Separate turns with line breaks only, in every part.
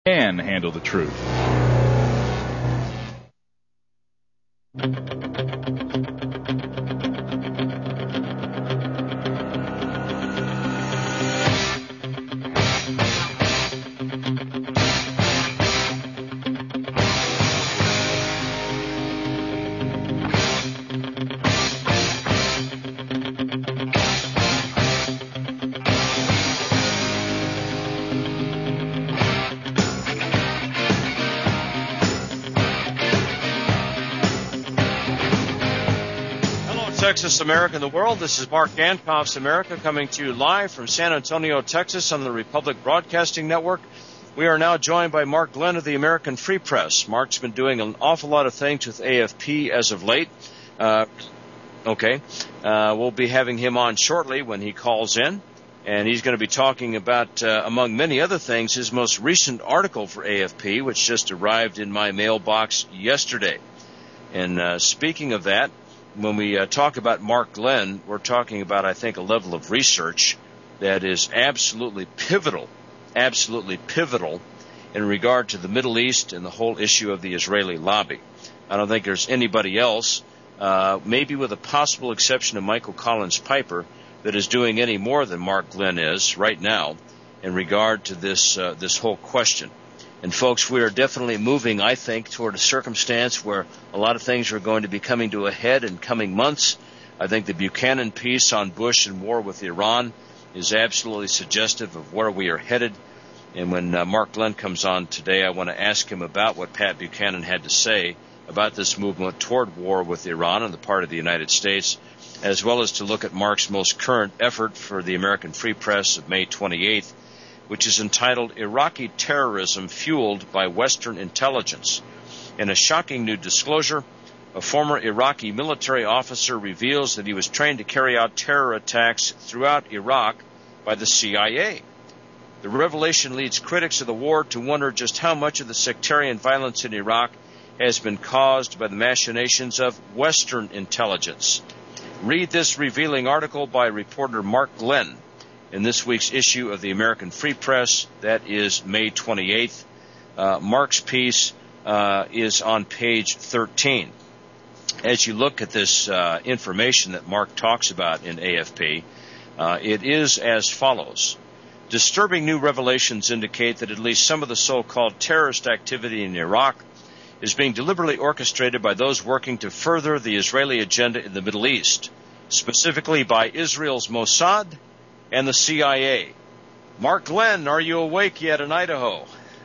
can handle the truth.
Texas, America, and the world. This is Mark Dankoff's America coming to you live from San Antonio, Texas on the Republic Broadcasting Network. We are now joined by Mark Glenn of the American Free Press. Mark's been doing an awful lot of things with AFP as of late. We'll be having him on shortly when he calls in, and he's going to be talking about, among many other things, his most recent article for AFP, which just arrived in my mailbox yesterday. And speaking of that, when we talk about Mark Glenn, we're talking about, I think, a level of research that is absolutely pivotal in regard to the Middle East and the whole issue of the Israeli lobby. I don't think there's anybody else, maybe with a possible exception of Michael Collins Piper, that is doing any more than Mark Glenn is right now in regard to this whole question. And, folks, we are definitely moving, I think, toward a circumstance where a lot of things are going to be coming to a head in coming months. I think the Buchanan piece on Bush and war with Iran is absolutely suggestive of where we are headed. And when Mark Glenn comes on today, I want to ask him about what Pat Buchanan had to say about this movement toward war with Iran on the part of the United States, as well as to look at Mark's most current effort for the American Free Press of May 28th, which is entitled Iraqi Terrorism Fueled by Western Intelligence. In a shocking new disclosure, a former Iraqi military officer reveals that he was trained to carry out terror attacks throughout Iraq by the CIA. The revelation leads critics of the war to wonder just how much of the sectarian violence in Iraq has been caused by the machinations of Western intelligence. Read this revealing article by reporter Mark Glenn in this week's issue of the American Free Press. That is May 28th. Mark's piece is on page 13. As you look at this information that Mark talks about in AFP, it is as follows. Disturbing new revelations indicate that at least some of the so-called terrorist activity in Iraq is being deliberately orchestrated by those working to further the Israeli agenda in the Middle East, specifically by Israel's Mossad and the CIA. Mark Glenn, are you awake yet in Idaho?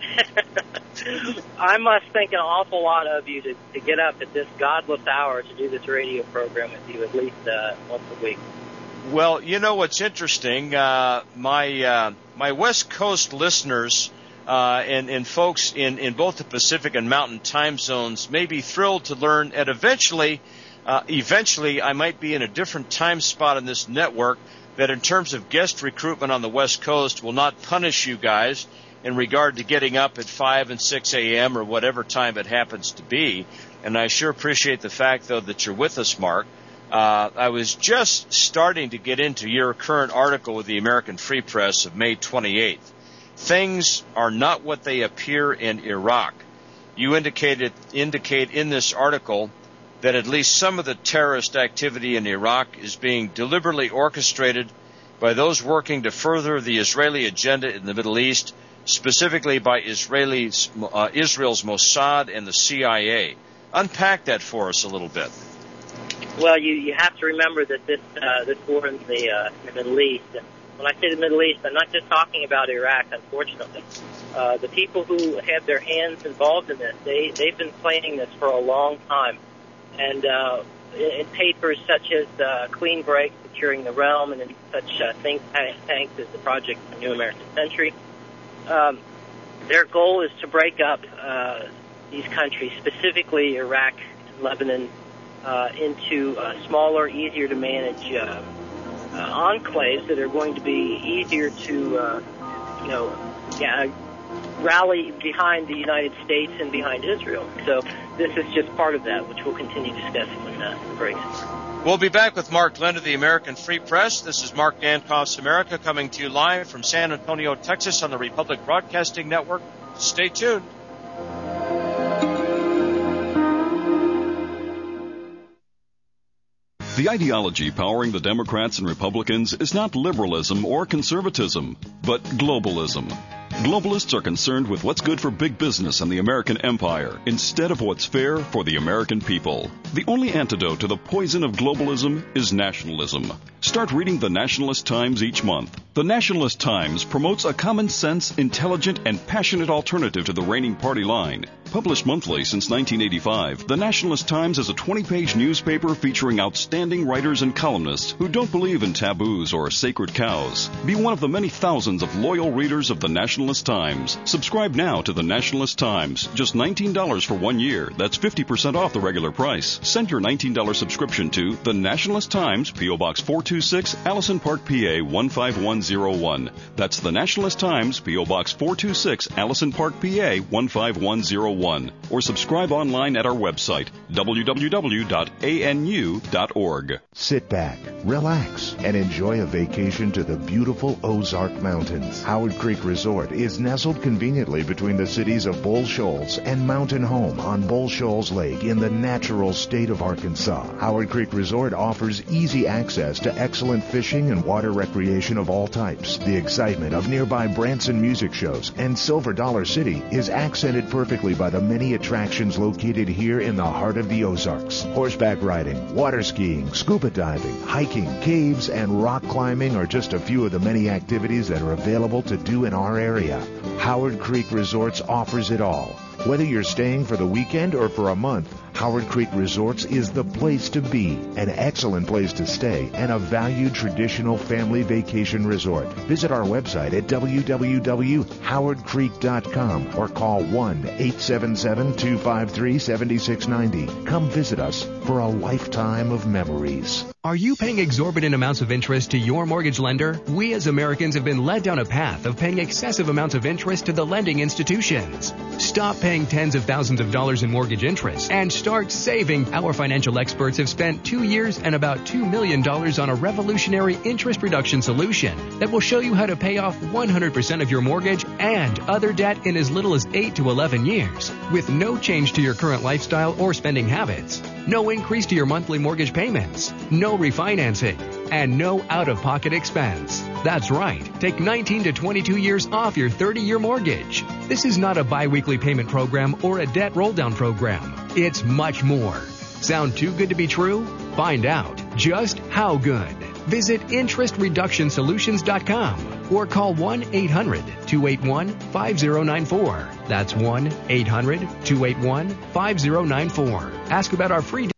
I must think an awful lot of you to get up at this godless hour to do this radio program with you at least once a week.
Well, you know what's interesting? My West Coast listeners and folks in both the Pacific and Mountain time zones may be thrilled to learn that eventually I might be in a different time spot in this network that in terms of guest recruitment on the West Coast will not punish you guys in regard to getting up at 5 and 6 a.m. or whatever time it happens to be. And I sure appreciate the fact, though, that you're with us, Mark. I was just starting to get into your current article with the American Free Press of May 28th. Things are not what they appear in Iraq. You indicate in this article that at least some of the terrorist activity in Iraq is being deliberately orchestrated by those working to further the Israeli agenda in the Middle East, specifically by Israel's Mossad and the CIA. Unpack that for us a little bit.
Well, you have to remember that this war in the Middle East, and when I say the Middle East, I'm not just talking about Iraq, unfortunately. The people who have their hands involved in this, they've been planning this for a long time. And in papers such as Clean Break, Securing the Realm, and in such think tanks as the Project New American Century, their goal is to break up these countries, specifically Iraq and Lebanon, into smaller, easier to manage enclaves that are going to be easier to, rally behind the United States and behind Israel. So this is just part of that, which we'll continue discussing when the breaks.
We'll be back with Mark Glenn of the American Free Press. This is Mark Dankoff's America coming to you live from San Antonio, Texas on the Republic Broadcasting Network. Stay tuned.
The ideology powering the Democrats and Republicans is not liberalism or conservatism, but globalism. Globalists are concerned with what's good for big business and the American empire instead of what's fair for the American people. The only antidote to the poison of globalism is nationalism. Start reading the Nationalist Times each month. The Nationalist Times promotes a common sense, intelligent, and passionate alternative to the reigning party line. Published monthly since 1985, the Nationalist Times is a 20-page newspaper featuring outstanding writers and columnists who don't believe in taboos or sacred cows. Be one of the many thousands of loyal readers of the Nationalist Times. Subscribe now to the Nationalist Times. Just $19 for 1 year. That's 50% off the regular price. Send your $19 subscription to the Nationalist Times, P.O. Box 426, Allison Park, PA 15101. That's the Nationalist Times, P.O. Box 426, Allison Park, PA 15101. Or subscribe online at our website, www.anu.org.
Sit back, relax, and enjoy a vacation to the beautiful Ozark Mountains. Howard Creek Resort is nestled conveniently between the cities of Bull Shoals and Mountain Home on Bull Shoals Lake in the natural state of Arkansas. Howard Creek Resort offers easy access to excellent fishing and water recreation of all types. The excitement of nearby Branson music shows and Silver Dollar City is accented perfectly by the many attractions located here in the heart of the Ozarks. Horseback riding, water skiing, scuba diving, hiking, caves, and rock climbing are just a few of the many activities that are available to do in our area. Howard Creek Resorts offers it all. Whether you're staying for the weekend or for a month, Howard Creek Resorts is the place to be, an excellent place to stay, and a valued traditional family vacation resort. Visit our website at www.howardcreek.com or call 1-877-253-7690. Come visit us for a lifetime of memories.
Are you paying exorbitant amounts of interest to your mortgage lender? We as Americans have been led down a path of paying excessive amounts of interest to the lending institutions. Stop paying tens of thousands of dollars in mortgage interest and start saving. Our financial experts have spent 2 years and about $2 million on a revolutionary interest reduction solution that will show you how to pay off 100% of your mortgage and other debt in as little as 8 to 11 years with no change to your current lifestyle or spending habits. No increase to your monthly mortgage payments, no refinancing, and no out-of-pocket expense. That's right. Take 19 to 22 years off your 30-year mortgage. This is not a bi-weekly payment program or a debt roll-down program. It's much more. Sound too good to be true? Find out just how good. Visit interestreductionsolutions.com or call 1-800-281-5094. That's 1-800-281-5094. Ask about our free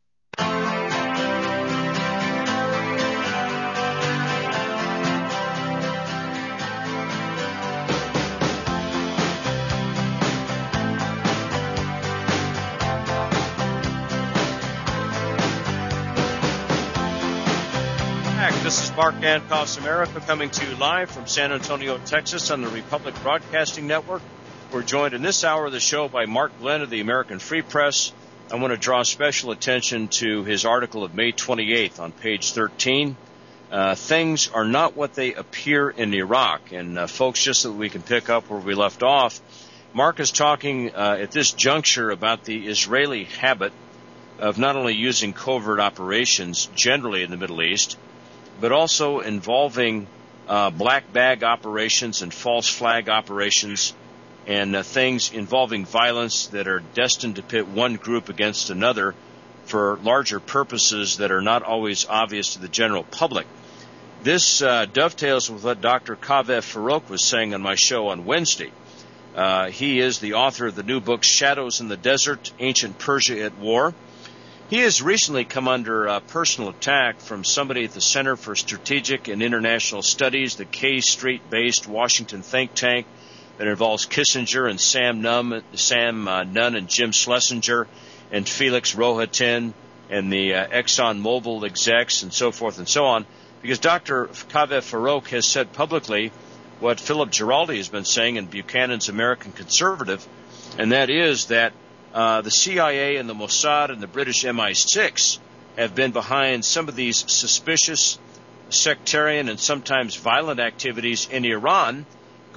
This is Mark Ankoff's America coming to you live from San Antonio, Texas on the Republic Broadcasting Network. We're joined in this hour of the show by Mark Glenn of the American Free Press. I want to draw special attention to his article of May 28th on page 13. Things are not what they appear in Iraq. And folks, just so that we can pick up where we left off, Mark is talking at this juncture about the Israeli habit of not only using covert operations generally in the Middle East, but also involving black bag operations and false flag operations and things involving violence that are destined to pit one group against another for larger purposes that are not always obvious to the general public. This dovetails with what Dr. Kaveh Farouk was saying on my show on Wednesday. He is the author of the new book, Shadows in the Desert, Ancient Persia at War. He has recently come under personal attack from somebody at the Center for Strategic and International Studies, the K Street-based Washington think tank that involves Kissinger and Sam Nunn and Jim Schlesinger and Felix Rohatyn and the ExxonMobil execs and so forth and so on, because Dr. Kaveh Farouk has said publicly what Philip Giraldi has been saying in Buchanan's American Conservative, and that is that the CIA and the Mossad and the British MI6 have been behind some of these suspicious, sectarian, and sometimes violent activities in Iran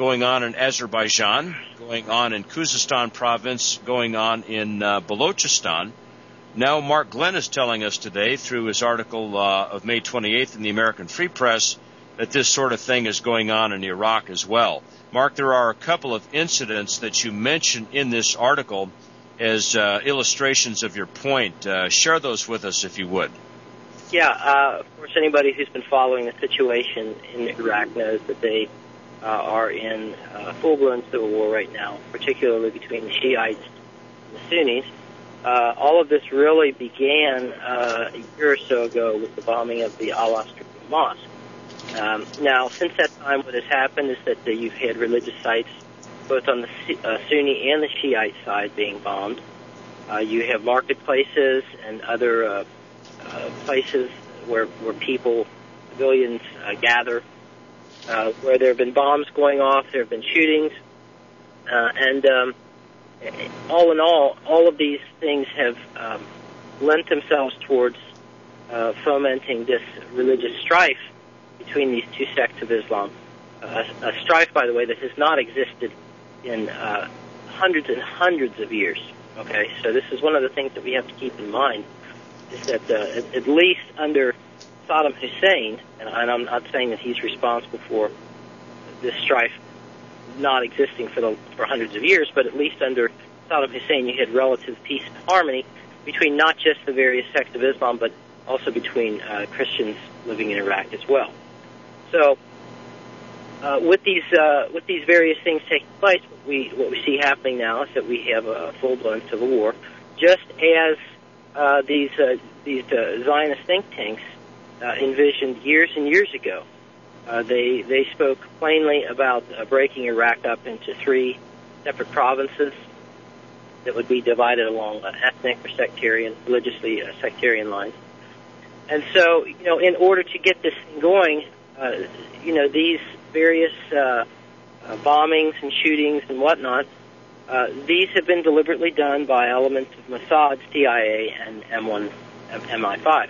going on in Azerbaijan, going on in Khuzestan province, going on in Balochistan. Now Mark Glenn is telling us today, through his article of May 28th in the American Free Press, that this sort of thing is going on in Iraq as well. Mark, there are a couple of incidents that you mentioned in this article as illustrations of your point. Share those with us, if you would.
Yeah, of course, anybody who's been following the situation in Iraq knows that they are in full-blown civil war right now, particularly between the Shiites and the Sunnis. All of this really began a year or so ago with the bombing of the Al-Aqsa Mosque. Now, since that time, what has happened is that you've had religious sites, both on the Sunni and the Shiite side, being bombed. You have marketplaces and other places where people, civilians, gather, where there have been bombs going off, there have been shootings, and all in all of these things have lent themselves towards fomenting this religious strife between these two sects of Islam. A strife, by the way, that has not existed in hundreds and hundreds of years. Okay, so this is one of the things that we have to keep in mind, is that at least under Saddam Hussein, and I'm not saying that he's responsible for this strife not existing for hundreds of years, but at least under Saddam Hussein you had relative peace and harmony between not just the various sects of Islam, but also between Christians living in Iraq as well. So with these various things taking place, what we see happening now is that we have a full-blown civil war, just as these Zionist think tanks envisioned years and years ago. They spoke plainly about breaking Iraq up into 3 separate provinces that would be divided along ethnic or sectarian, religiously sectarian lines. And so, in order to get this thing going, these various bombings and shootings and whatnot, these have been deliberately done by elements of Mossad's CIA and MI5.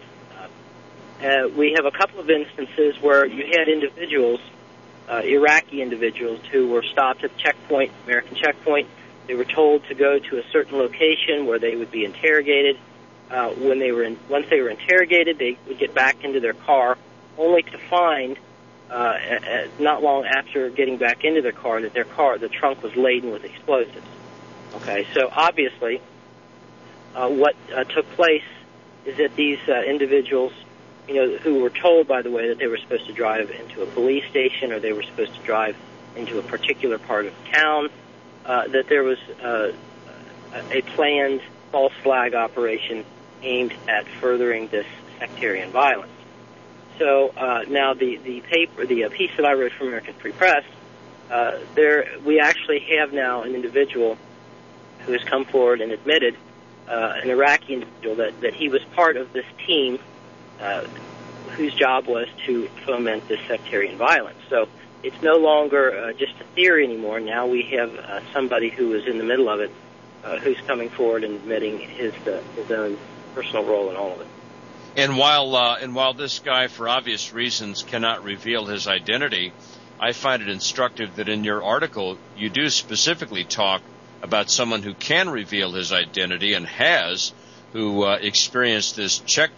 We have a couple of instances where you had individuals, Iraqi individuals, who were stopped at checkpoint, American checkpoint. They were told to go to a certain location where they would be interrogated. Once they were interrogated, they would get back into their car, only to find, not long after getting back into their car, that the trunk was laden with explosives. Okay, so obviously, what took place is that these individuals, who were told, by the way, that they were supposed to drive into a police station or they were supposed to drive into a particular part of town, that there was a planned false flag operation aimed at furthering this sectarian violence. So now the piece that I wrote for American Free Press, we actually have now an individual who has come forward and admitted, an Iraqi individual, that he was part of this team whose job was to foment this sectarian violence. So it's no longer just a theory anymore. Now we have somebody who is in the middle of it, who's coming forward and admitting his own personal role in all of it.
And while this guy, for obvious reasons, cannot reveal his identity, I find it instructive that in your article you do specifically talk about someone who can reveal his identity and has, who experienced this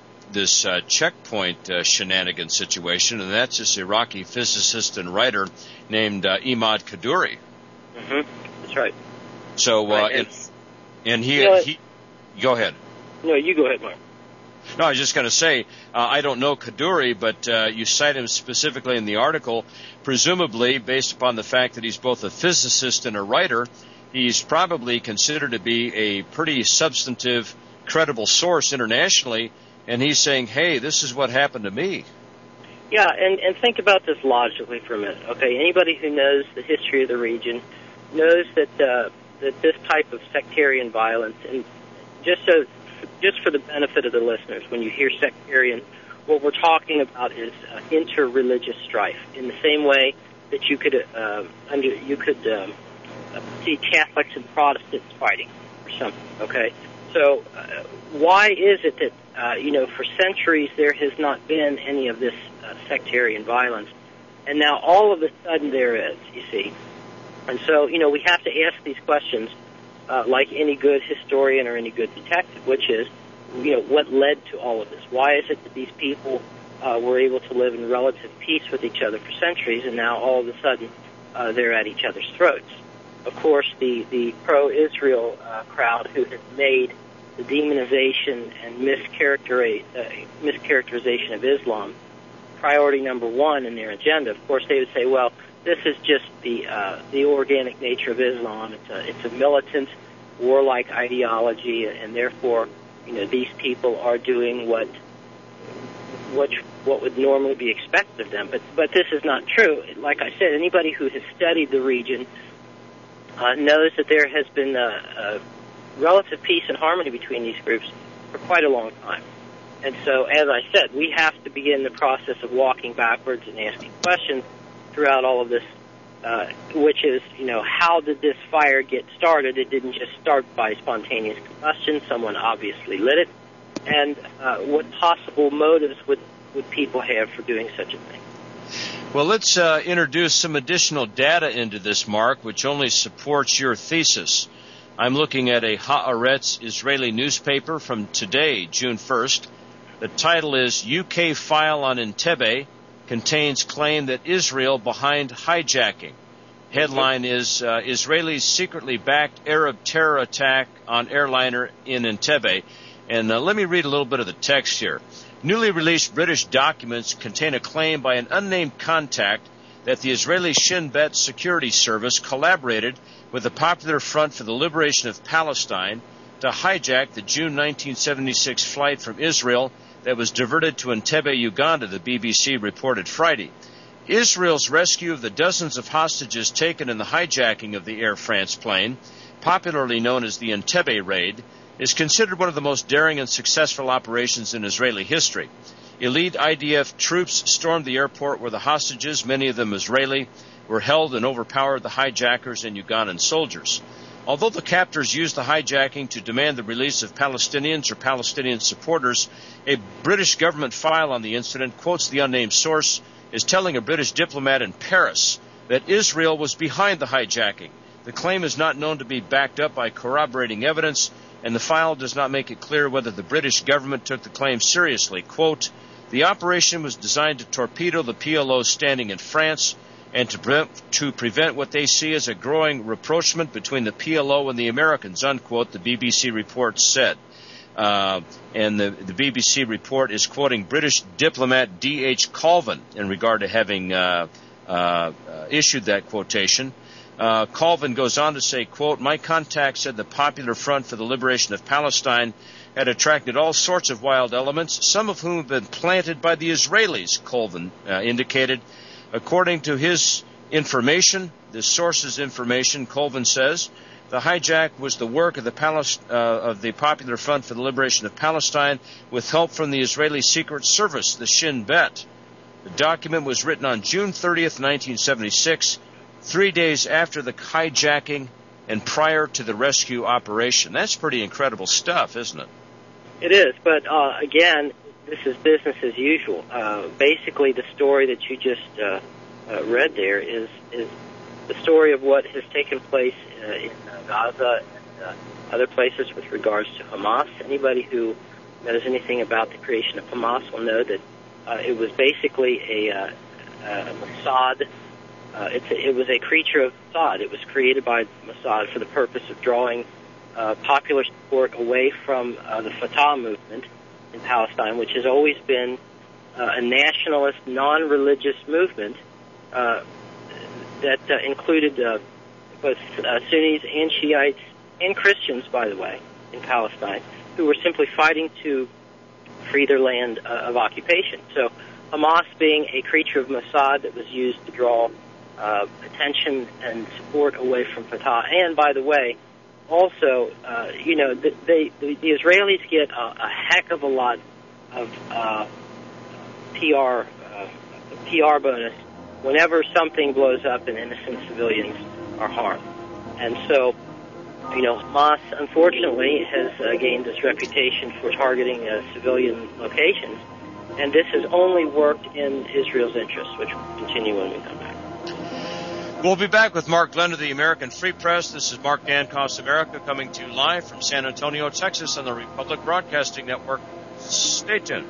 checkpoint shenanigan situation, and that's this Iraqi physicist and writer named Imad Kaduri.
Mm-hmm. That's right.
So, and he go ahead.
No, you go ahead, Mark.
No, I was just going to say, I don't know Kaduri, but you cite him specifically in the article. Presumably, based upon the fact that he's both a physicist and a writer, he's probably considered to be a pretty substantive, credible source internationally, and he's saying, hey, this is what happened to me.
Yeah, and think about this logically for a minute. Okay, anybody who knows the history of the region knows that this type of sectarian violence, and just for the benefit of the listeners, when you hear sectarian, what we're talking about is inter-religious strife. In the same way that you could see Catholics and Protestants fighting or something. Okay, so why is it that for centuries there has not been any of this sectarian violence, and now all of a sudden there is? You see, And so, we have to ask these questions like any good historian or any good detective, which is, what led to all of this? Why is it that these people were able to live in relative peace with each other for centuries, and now all of a sudden they're at each other's throats? Of course, the pro-Israel crowd who has made the demonization and mischaracterization of Islam priority number one in their agenda, of course, they would say, well, this is just the organic nature of Islam. It's a militant, warlike ideology, and therefore, these people are doing what would normally be expected of them. But this is not true. Like I said, anybody who has studied the region knows that there has been a relative peace and harmony between these groups for quite a long time. And so, as I said, we have to begin the process of walking backwards and asking questions throughout all of this, which is, how did this fire get started? It didn't just start by spontaneous combustion. Someone obviously lit it. And what possible motives would people have for doing such a thing?
Well, let's introduce some additional data into this, Mark, which only supports your thesis. I'm looking at a Haaretz Israeli newspaper from today, June 1st. The title is UK File on Entebbe Contains Claim that Israel Behind Hijacking. Headline is Israelis Secretly Backed Arab Terror Attack on Airliner in Entebbe. And let me read a little bit of the text here. Newly released British documents contain a claim by an unnamed contact that the Israeli Shin Bet security service collaborated with the Popular Front for the Liberation of Palestine to hijack the June 1976 flight from Israel that was diverted to Entebbe, Uganda, the BBC reported Friday. Israel's rescue of the dozens of hostages taken in the hijacking of the Air France plane, popularly known as the Entebbe raid, is considered one of the most daring and successful operations in Israeli history. Elite IDF troops stormed the airport where the hostages, many of them Israeli, were held and overpowered the hijackers and Ugandan soldiers. Although the captors used the hijacking to demand the release of Palestinians or Palestinian supporters, a British government file on the incident quotes the unnamed source as telling a British diplomat in Paris that Israel was behind the hijacking. The claim is not known to be backed up by corroborating evidence, and the file does not make it clear whether the British government took the claim seriously. Quote, the operation was designed to torpedo the PLO standing in France and to prevent what they see as a growing rapprochement between the PLO and the Americans, unquote, the BBC report said. And the BBC report is quoting British diplomat D.H. Colvin in regard to having issued that quotation. Colvin goes on to say, quote, my contact said the Popular Front for the Liberation of Palestine had attracted all sorts of wild elements, some of whom have been planted by the Israelis, Colvin indicated. According to his information, the source's information, Colvin says, the hijack was the work of the Popular Front for the Liberation of Palestine with help from the Israeli Secret Service, the Shin Bet. The document was written on June 30th, 1976, 3 days after the hijacking and prior to the rescue operation. That's pretty incredible stuff, isn't it?
It is, but again, this is business as usual. Basically, the story that you just read there is the story of what has taken place in Gaza and other places with regards to Hamas. Anybody who knows anything about the creation of Hamas will know that it was basically a Mossad. It was a creature of Mossad. It was created by Mossad for the purpose of drawing popular support away from the Fatah movement in Palestine, which has always been a nationalist, non-religious movement that included both Sunnis and Shiites and Christians, by the way, in Palestine, who were simply fighting to free their land of occupation. So Hamas being a creature of Mossad that was used to draw attention and support away from Fatah. And, by the way, also, the Israelis get a heck of a lot of PR bonus whenever something blows up and innocent civilians are harmed. And so, Hamas, unfortunately, has gained this reputation for targeting civilian locations, and this has only worked in Israel's interest, which will continue when we come back.
We'll be back with Mark Glenn of the American Free Press. This is Mark Dankoff's America coming to you live from San Antonio, Texas on the Republic Broadcasting Network. Stay tuned.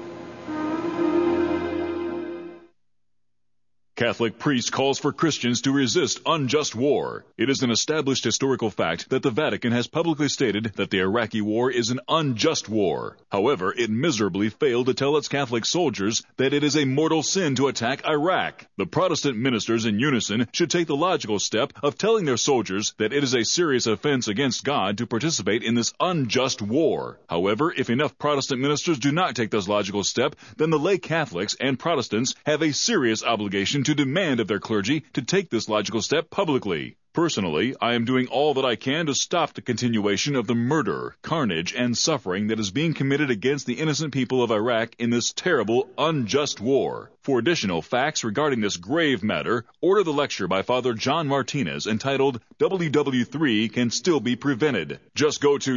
Catholic priest calls for Christians to resist unjust war. It is an established historical fact that the Vatican has publicly stated that the Iraqi war is an unjust war. However, it miserably failed to tell its Catholic soldiers that it is a mortal sin to attack Iraq. The Protestant ministers in unison should take the logical step of telling their soldiers that it is a serious offense against God to participate in this unjust war. However, if enough Protestant ministers do not take this logical step, then the lay Catholics and Protestants have a serious obligation to demand of their clergy to take this logical step publicly. Personally, I am doing all that I can to stop the continuation of the murder, carnage, and suffering that is being committed against the innocent people of Iraq in this terrible, unjust war. For additional facts regarding this grave matter, order the lecture by Father John Martinez entitled WW3 Can Still Be Prevented. Just go to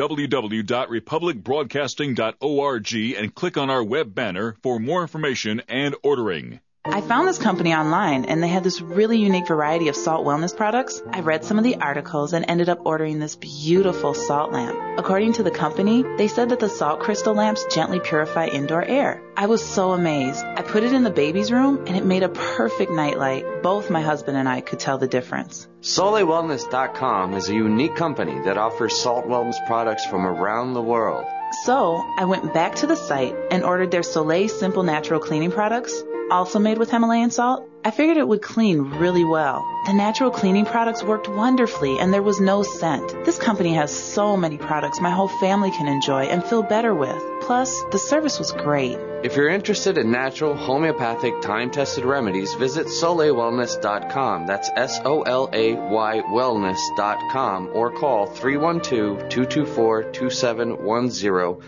www.republicbroadcasting.org and click on our web banner for more information and ordering.
I found this company online, and they had this really unique variety of salt wellness products. I read some of the articles and ended up ordering this beautiful salt lamp. According to the company, they said that the salt crystal lamps gently purify indoor air. I was so amazed. I put it in the baby's room, and it made a perfect nightlight. Both my husband and I could tell the difference.
SoleWellness.com is a unique company that offers salt wellness products from around the world.
So I went back to the site and ordered their Soleil Simple Natural Cleaning products, also made with Himalayan salt. I figured it would clean really well. The natural cleaning products worked wonderfully, and there was no scent. This company has so many products my whole family can enjoy and feel better with. Plus, the service was great.
If you're interested in natural, homeopathic, time-tested remedies, visit SoleilWellness.com. That's SOLAY wellness.com, or call 312-224-2710,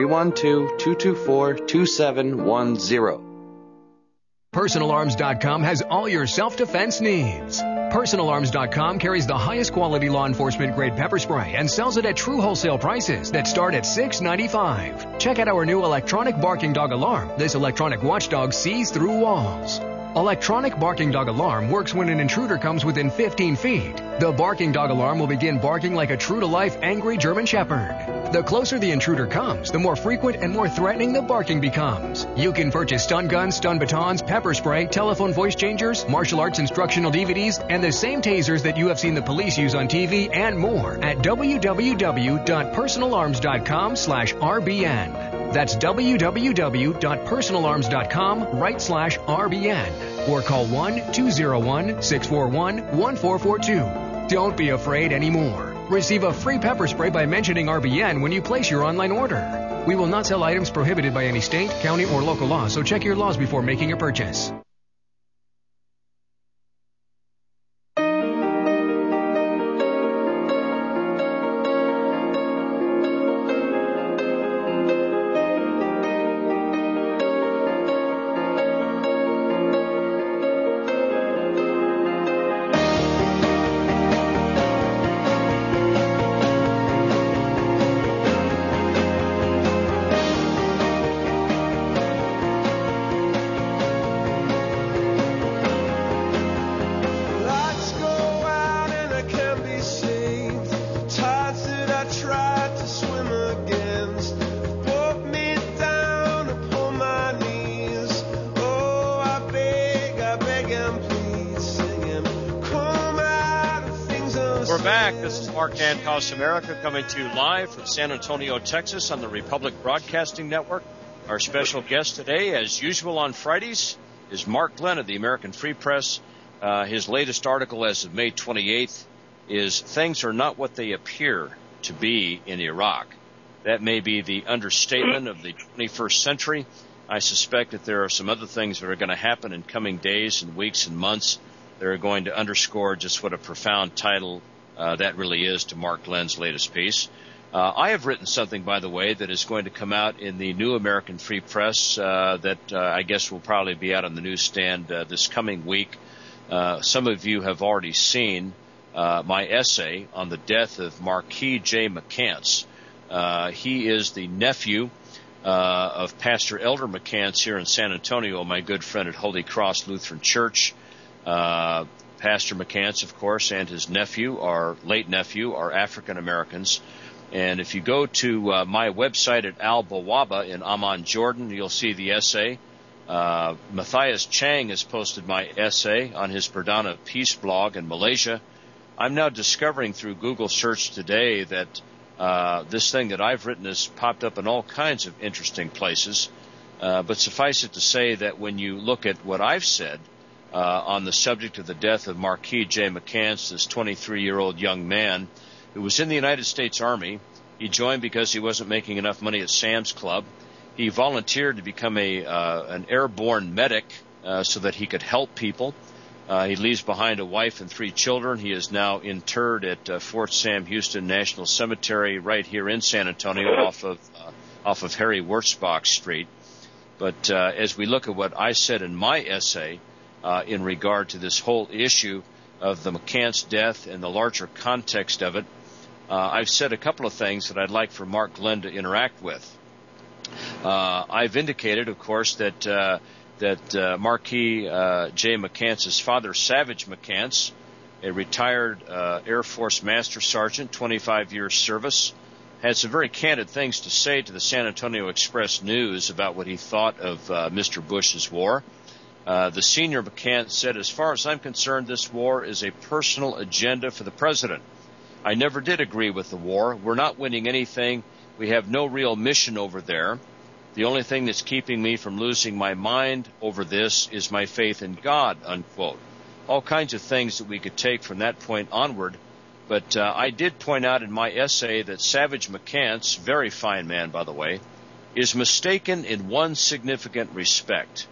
312-224-2710.
PersonalArms.com has all your self-defense needs. PersonalArms.com carries the highest quality law enforcement grade pepper spray and sells it at true wholesale prices that start at $6.95. Check out our new electronic barking dog alarm. This electronic watchdog sees through walls. Electronic barking dog alarm works when an intruder comes within 15 feet. The barking dog alarm will begin barking like a true-to-life angry German Shepherd. The closer the intruder comes, the more frequent and more threatening the barking becomes. You can purchase stun guns, stun batons, pepper spray, telephone voice changers, martial arts instructional DVDs, and the same tasers that you have seen the police use on TV and more at www.personalarms.com/RBN. That's www.personalarms.com/RBN. Or call 1-201-641-1442. Don't be afraid anymore. Receive a free pepper spray by mentioning RBN when you place your online order. We will not sell items prohibited by any state, county, or local law, so check your laws before making your purchase.
Mark Dankoff's America coming to you live from San Antonio, Texas on the Republic Broadcasting Network. Our special guest today, as usual on Fridays, is Mark Glenn of the American Free Press. His latest article as of May 28th is "Things Are Not What They Appear to Be in Iraq." That may be the understatement of the 21st century. I suspect that there are some other things that are going to happen in coming days and weeks and months that are going to underscore just what a profound title that really is to Mark Glenn's latest piece. I have written something, by the way, that is going to come out in the new American Free Press that I guess will probably be out on the newsstand this coming week. Some of you have already seen my essay on the death of Marquis J. McCants. He is the nephew of Pastor Elder McCants here in San Antonio, my good friend at Holy Cross Lutheran Church. Pastor McCants, of course, and his nephew, our late nephew, are African Americans. And if you go to my website at Al Bawaba in Amman, Jordan, you'll see the essay. Matthias Chang has posted my essay on his Perdana Peace blog in Malaysia. I'm now discovering through Google search today that this thing that I've written has popped up in all kinds of interesting places. But suffice it to say that when you look at what I've said on the subject of the death of Marquis J. McCants, this 23-year-old young man who was in the United States Army. He joined because he wasn't making enough money at Sam's Club. He volunteered to become an airborne medic so that he could help people. He leaves behind a wife and 3 children. He is now interred at Fort Sam Houston National Cemetery right here in San Antonio off of Harry Wurzbach Street. But as we look at what I said in my essay in regard to this whole issue of the McCants death and the larger context of it, I've said a couple of things that I'd like for Mark Glenn to interact with. I've indicated, of course, that Marquis J. McCants' father, Savage McCants, a retired Air Force Master Sergeant, 25 years service, had some very candid things to say to the San Antonio Express News about what he thought of Mr. Bush's war. The senior McCants said, "As far as I'm concerned, this war is a personal agenda for the president. I never did agree with the war. We're not winning anything. We have no real mission over there. The only thing that's keeping me from losing my mind over this is my faith in God," unquote. All kinds of things that we could take from that point onward. But I did point out in my essay that Savage McCants, very fine man, by the way, is mistaken in one significant respect.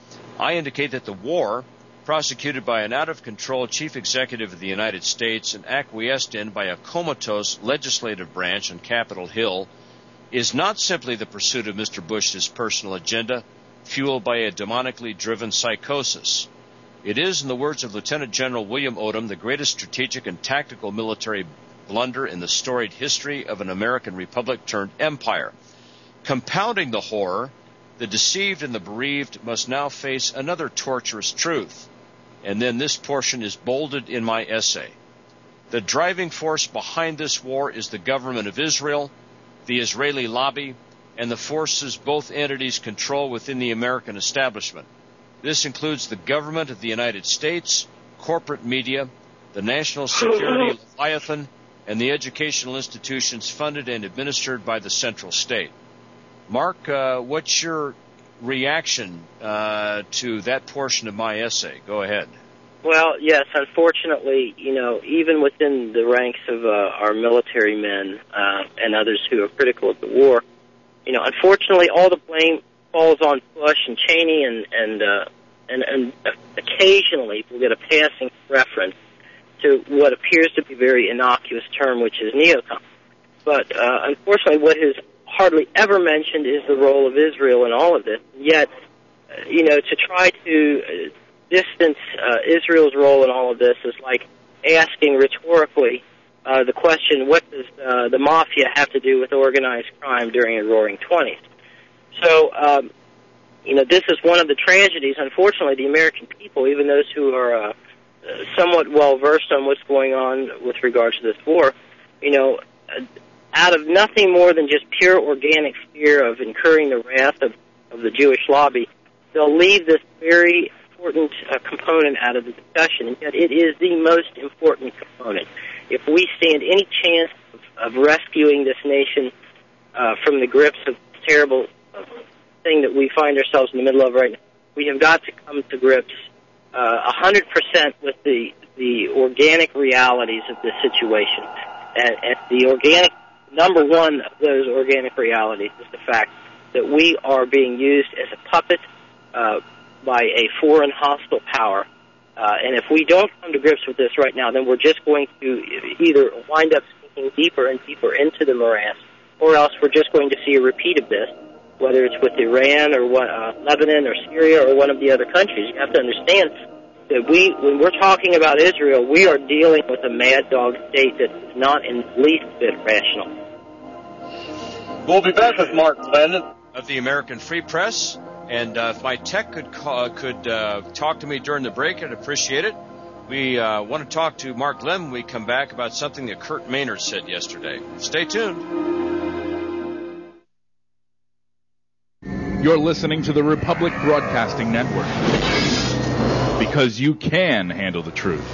I indicate that the war, prosecuted by an out-of-control chief executive of the United States and acquiesced in by a comatose legislative branch on Capitol Hill, is not simply the pursuit of Mr. Bush's personal agenda, fueled by a demonically driven psychosis. It is, in the words of Lieutenant General William Odom, the greatest strategic and tactical military blunder in the storied history of an American republic turned empire. Compounding the horror, the deceived and the bereaved must now face another torturous truth. And then this portion is bolded in my essay. The driving force behind this war is the government of Israel, the Israeli lobby, and the forces both entities control within the American establishment. This includes the government of the United States, corporate media, the national security Leviathan, and the educational institutions funded and administered by the central state. Mark, what's your reaction to that portion of my essay? Go ahead.
Well, yes, unfortunately, even within the ranks of our military men and others who are critical of the war, unfortunately, all the blame falls on Bush and Cheney, and occasionally we'll get a passing reference to what appears to be a very innocuous term, which is neocon. But unfortunately, what is hardly ever mentioned is the role of Israel in all of this. Yet, to try to distance Israel's role in all of this is like asking rhetorically the question, what does the mafia have to do with organized crime during the Roaring '20s? So, this is one of the tragedies. Unfortunately, the American people, even those who are somewhat well-versed on what's going on with regard to this war, out of nothing more than just pure organic fear of incurring the wrath of the Jewish lobby, they'll leave this very important component out of the discussion, and yet it is the most important component. If we stand any chance of rescuing this nation from the grips of this terrible thing that we find ourselves in the middle of right now, we have got to come to grips 100% with the organic realities of this situation. And the organic, number one of those organic realities is the fact that we are being used as a puppet by a foreign hostile power. And if we don't come to grips with this right now, then we're just going to either wind up sinking deeper and deeper into the morass, or else we're just going to see a repeat of this, whether it's with Iran or Lebanon or Syria or one of the other countries. You have to understand that when we're talking about Israel, we are dealing with a mad dog state that is not in the least bit rational.
We'll be back with Mark Glenn of the American Free Press. And if my tech could talk to me during the break, I'd appreciate it. We want to talk to Mark Glenn when we come back about something that Kurt Maynard said yesterday. Stay tuned.
You're listening to the Republic Broadcasting Network, because you can handle the truth.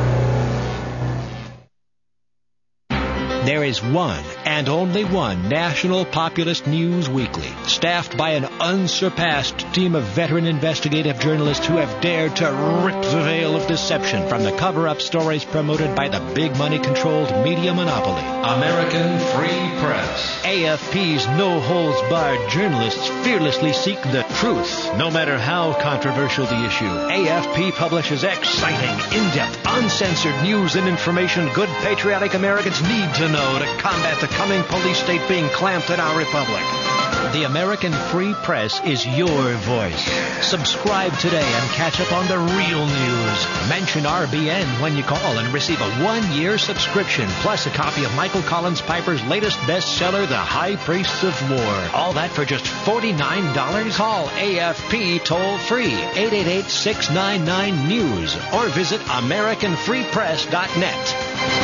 There is one and only one national populist news weekly, staffed by an unsurpassed team of veteran investigative journalists who have dared to rip the veil of deception from the cover-up stories promoted by the big money-controlled media monopoly. American Free Press. AFP's no-holds-barred journalists fearlessly seek the truth, no matter how controversial the issue. AFP publishes exciting, in-depth, uncensored news and information good patriotic Americans need to know to combat the coming police state being clamped in our republic. The American Free Press is your voice. Subscribe today and catch up on the real news. Mention RBN when you call and receive a 1-year subscription, plus a copy of Michael Collins Piper's latest bestseller, The High Priests of War. All that for just $49? Call AFP toll-free, 888-699-NEWS, or visit AmericanFreePress.net.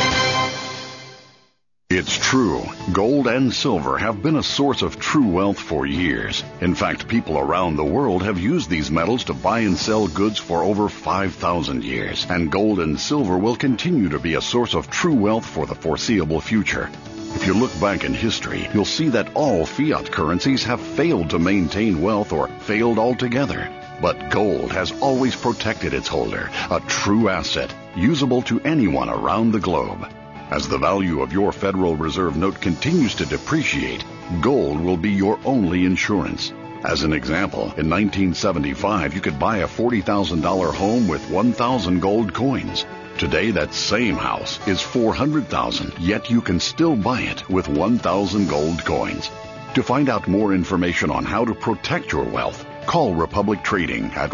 It's true. Gold and silver have been a source of true wealth for years. In fact, people around the world have used these metals to buy and sell goods for over 5,000 years. And gold and silver will continue to be a source of true wealth for the foreseeable future. If you look back in history, you'll see that all fiat currencies have failed to maintain wealth or failed altogether. But gold has always protected its holder, a true asset, usable to anyone around the globe. As the value of your Federal Reserve note continues to depreciate, gold will be your only insurance. As an example, in 1975, you could buy a $40,000 home with 1,000 gold coins. Today, that same house is $400,000, yet you can still buy it with 1,000 gold coins. To find out more information on how to protect your wealth, call Republic Trading at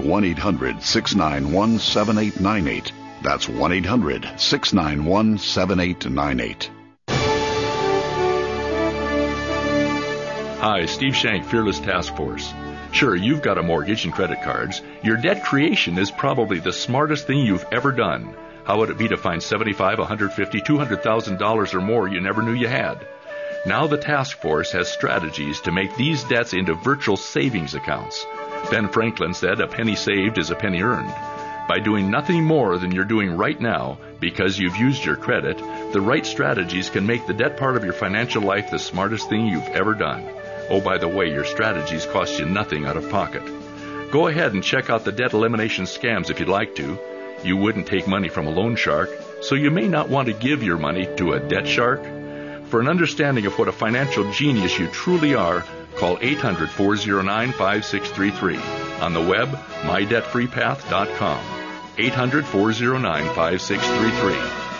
1-800-691-7898. That's 1-800-691-7898.
Hi, Steve Shank, Fearless Task Force. Sure, you've got a mortgage and credit cards. Your debt creation is probably the smartest thing you've ever done. How would it be to find $75,000, $150,000, $200,000 or more you never knew you had? Now the task force has strategies to make these debts into virtual savings accounts. Ben Franklin said, "A penny saved is a penny earned." By doing nothing more than you're doing right now, because you've used your credit, the right strategies can make the debt part of your financial life the smartest thing you've ever done. Oh, by the way, your strategies cost you nothing out of pocket. Go ahead and check out the debt elimination scams if you'd like to. You wouldn't take money from a loan shark, so you may not want to give your money to a debt shark. For an understanding of what a financial genius you truly are, call 800-409-5633. On the web, mydebtfreepath.com. 800-409-5633.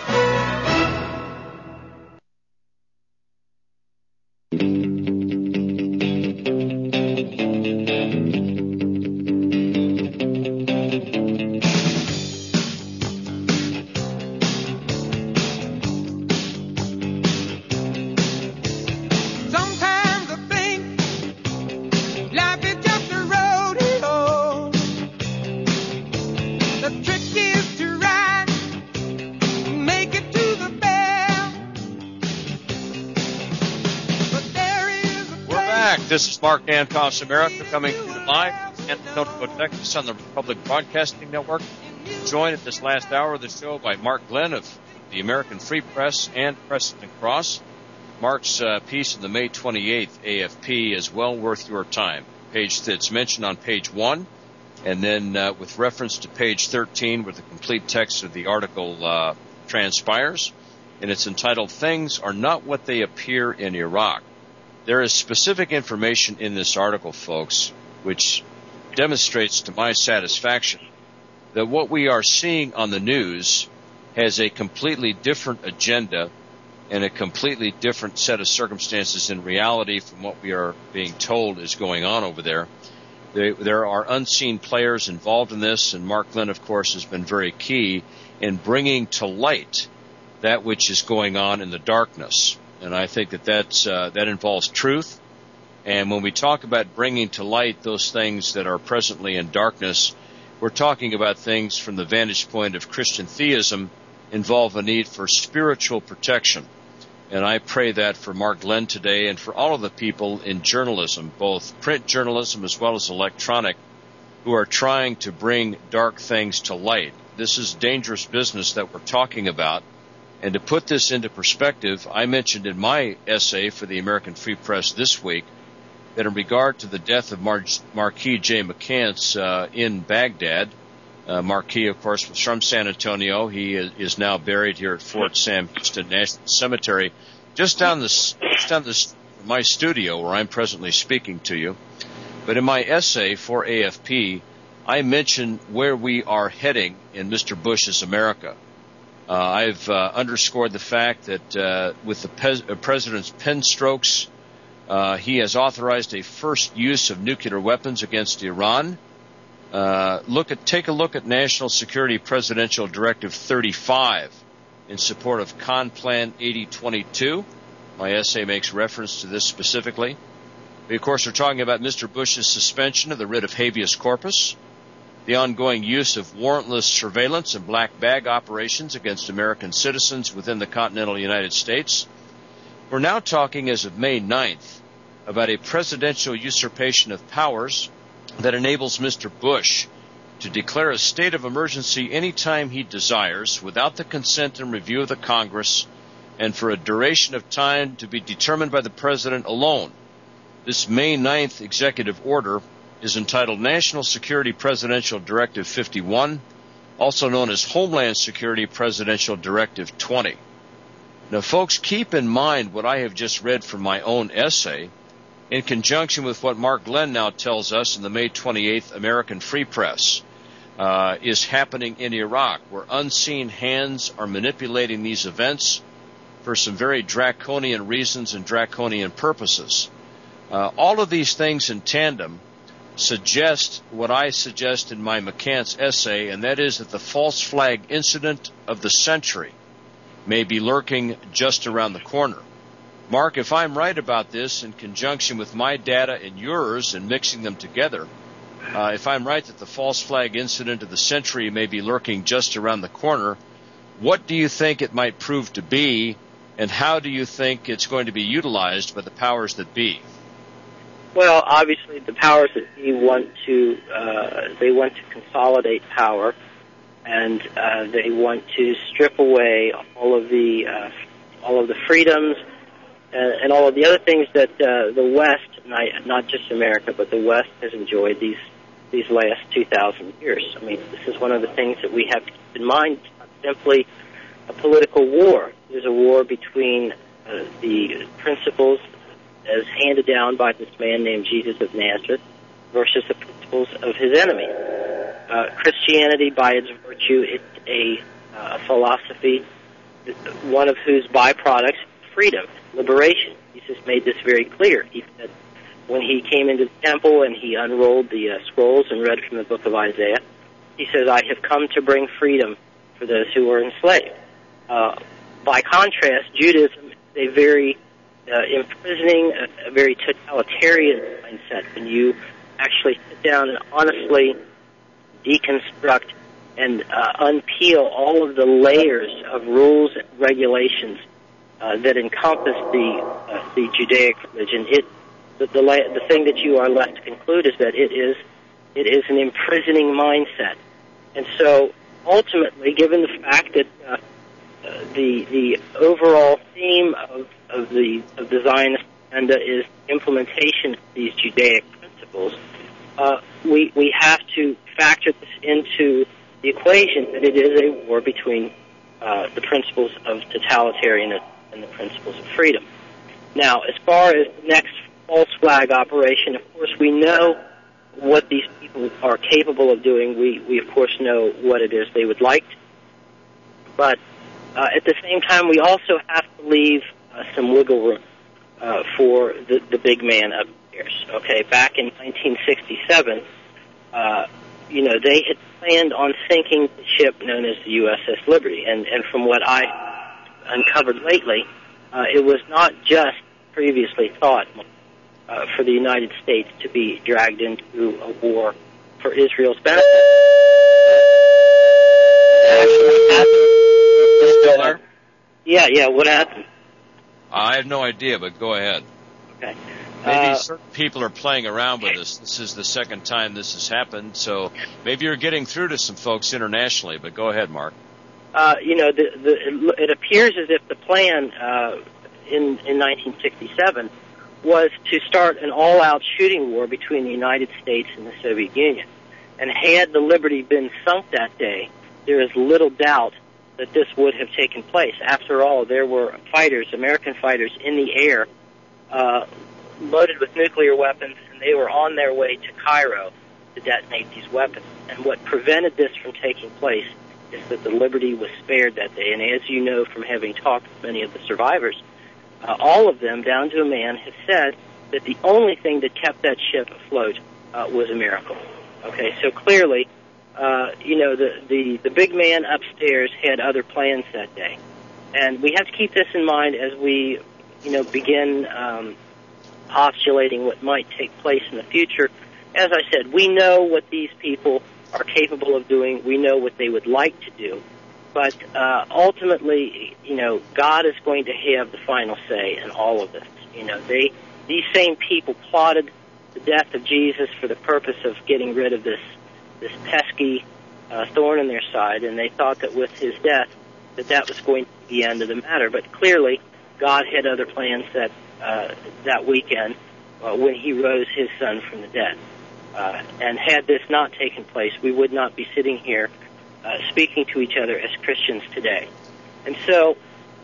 This is Mark Dankoff's America coming to you live in Etobicoke, Texas on the Republic Broadcasting Network. Joined at this last hour of the show by Mark Glenn of the American Free Press and Preston Cross. Mark's piece in the May 28th AFP is well worth your time. Page that's mentioned on page 1, and then with reference to page 13 where the complete text of the article transpires. And it's entitled, "Things Are Not What They Appear in Iraq." There is specific information in this article, folks, which demonstrates to my satisfaction that what we are seeing on the news has a completely different agenda and a completely different set of circumstances in reality from what we are being told is going on over there. There are unseen players involved in this, and Mark Glenn, of course, has been very key in bringing to light that which is going on in the darkness. And I think that involves truth. And when we talk about bringing to light those things that are presently in darkness, we're talking about things from the vantage point of Christian theism involve a need for spiritual protection. And I pray that for Mark Glenn today and for all of the people in journalism, both print journalism as well as electronic, who are trying to bring dark things to light. This is dangerous business that we're talking about. And to put this into perspective, I mentioned in my essay for the American Free Press this week that in regard to the death of Marquis J. McCants in Baghdad, Marquis, of course, was from San Antonio. He is now buried here at Fort Sam Houston National Cemetery, just down my studio where I'm presently speaking to you. But in my essay for AFP, I mention where we are heading in Mr. Bush's America. I've underscored the fact that with the president's pen strokes, he has authorized a first use of nuclear weapons against Iran. Take a look at National Security Presidential Directive 35 in support of Con Plan 8022. My essay makes reference to this specifically. We, of course, are talking about Mr. Bush's suspension of the writ of habeas corpus, the ongoing use of warrantless surveillance and black bag operations against American citizens within the continental United States. We're now talking as of May 9th about a presidential usurpation of powers that enables Mr. Bush to declare a state of emergency anytime he desires without the consent and review of the Congress and for a duration of time to be determined by the President alone. This May 9th executive order is entitled National Security Presidential Directive 51, also known as Homeland Security Presidential Directive 20. Now, folks, keep in mind what I have just read from my own essay in conjunction with what Mark Glenn now tells us in the May 28th American Free Press is happening in Iraq, where unseen hands are manipulating these events for some very draconian reasons and draconian purposes. All of these things in tandem suggest what I suggest in my McCants essay, and that is that the false flag incident of the century may be lurking just around the corner. Mark, if I'm right about this, in conjunction with my data and yours and mixing them together, if I'm right that the false flag incident of the century may be lurking just around the corner, what do you think it might prove to be, and how do you think it's going to be utilized by the powers that be?
Well, obviously, the powers that be want to consolidate power, and they want to strip away all of the freedoms and all of the other things that the West, not just America, but the West has enjoyed these last 2,000 years. I mean, this is one of the things that we have to keep in mind. It's not simply a political war. There's a war between the principles as handed down by this man named Jesus of Nazareth versus the principles of his enemy. Christianity, by its virtue, it's a philosophy, one of whose byproducts is freedom, liberation. Jesus made this very clear. He said when he came into the temple and he unrolled the scrolls and read from the book of Isaiah, he says, I have come to bring freedom for those who are enslaved. By contrast, Judaism is a very imprisoning, a very totalitarian mindset when you actually sit down and honestly deconstruct and unpeel all of the layers of rules and regulations that encompass the Judaic religion. The thing that you are left to conclude is that it is an imprisoning mindset. And so, ultimately, given the fact that the overall theme of the Zionist agenda is implementation of these Judaic principles, we have to factor this into the equation that it is a war between the principles of totalitarianism and the principles of freedom. Now, as far as the next false flag operation, of course, we know what these people are capable of doing. We of course, know what it is they would like to. But at the same time, we also have to leave some wiggle room for the big man upstairs. Okay, back in 1967, they had planned on sinking the ship known as the USS Liberty, and from what I uncovered lately, it was not just previously thought for the United States to be dragged into a war for Israel's benefit. actually happened.
Still there?
Yeah, what happened?
I have no idea, but go ahead.
Okay.
Maybe certain people are playing around with this. This is the second time this has happened, so maybe you're getting through to some folks internationally, but go ahead, Mark.
It appears as if the plan in 1967 was to start an all-out shooting war between the United States and the Soviet Union. And had the Liberty been sunk that day, there is little doubt that this would have taken place. After all, there were fighters, American fighters, in the air, loaded with nuclear weapons, and they were on their way to Cairo to detonate these weapons. And what prevented this from taking place is that the Liberty was spared that day. And as you know from having talked with many of the survivors, all of them, down to a man, have said that the only thing that kept that ship afloat was a miracle. Okay, so clearly, the big man upstairs had other plans that day. And we have to keep this in mind as we, begin postulating what might take place in the future. As I said, we know what these people are capable of doing. We know what they would like to do. But ultimately, God is going to have the final say in all of this. These same people plotted the death of Jesus for the purpose of getting rid of this pesky thorn in their side, and they thought that with his death that was going to be the end of the matter. But clearly, God had other plans that weekend when he rose his son from the dead. And had this not taken place, we would not be sitting here speaking to each other as Christians today. And so,